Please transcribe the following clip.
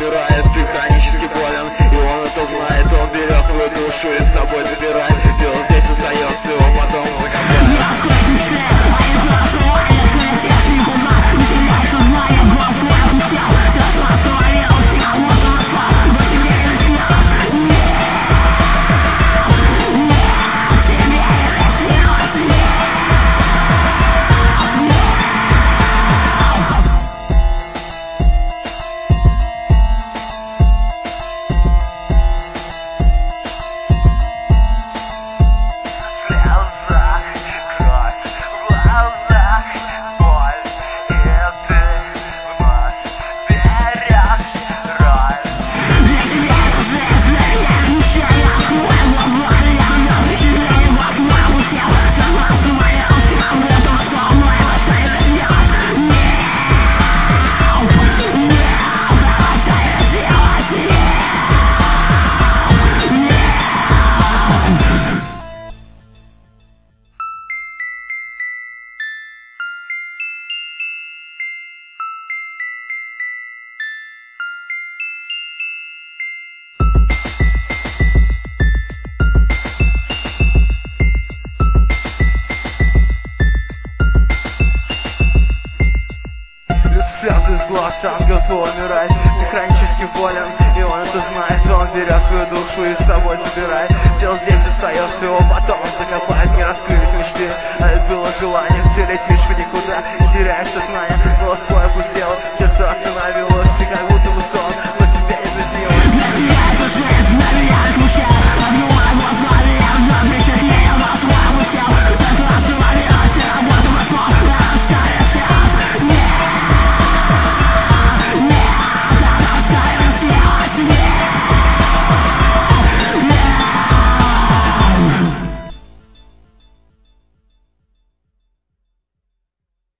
убирает, ты хронически болен, и он это знает. Он берет твою душу и с собой забирает. Тело здесь остается, его потом закопает. Слезы с глаз, ангел свой умирает. Ты хронически болен, и он это знает. Он берет свою душу и с собой забирает. Тело здесь остается, его потом он закопает. Не раскрылись мечты, а это было желание. Ты летишь в никуда, теряешь сознание. Голос твой опустел, сердце остановило.